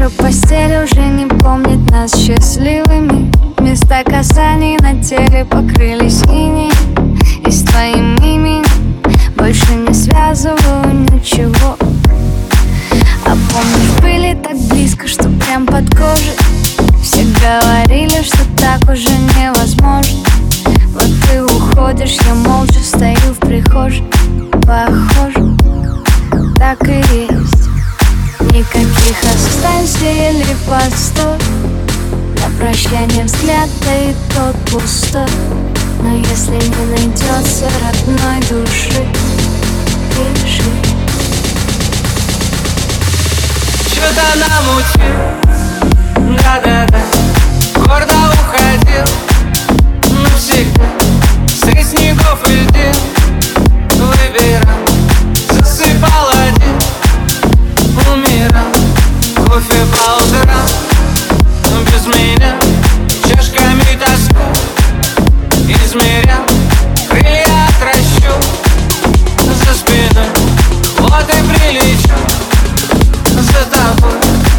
Наша постель уже не помнит нас счастливыми. Места касаний на теле покрылись инеем, и с твоим именем больше не связываю ничего. А помнишь, были так близко, что прям под кожей. Все говорили, что так уже невозможно. Вот ты уходишь, я молча стою в прихожей. Похоже, так и есть. Никаких останься или постой. На прощание взгляд, да и тот пустой. Но если не найдется родной души, пиши. Что-то намутил, да-да-да. Гордо уходил навсегда, средь снегов и льдин. Выбирал, засыпал один, умирал, кофе по утрам. Но без меня чашками тоску измерял, крылья отращу за спиной. Вот и прилечу за тобой.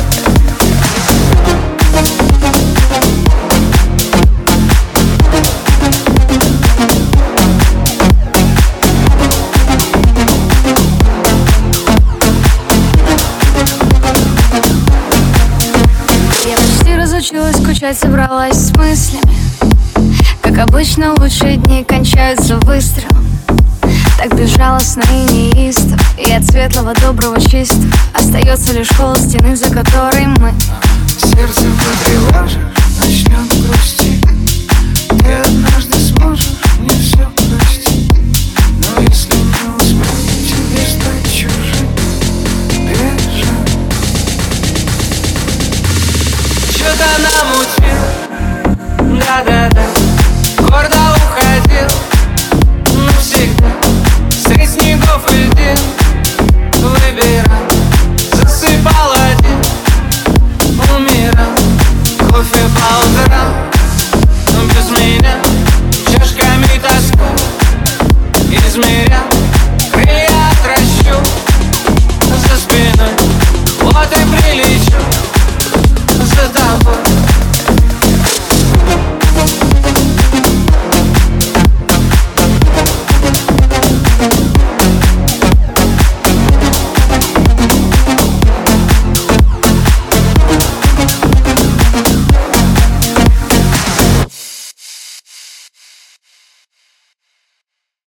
Я почти разучилась скучать, собралась с мыслями. Как обычно, лучшие дни кончаются выстрелом. Так безжалостно и неистово, и от светлого, доброго, чистого остается лишь холод стены, за которой мы. Сердце потревожишь, начнет грустить. Ты однажды сможешь мне все простить. Но если не успеть тебе стать чужим, бежать. Что-то намутил, да-да-да. Гордо уходил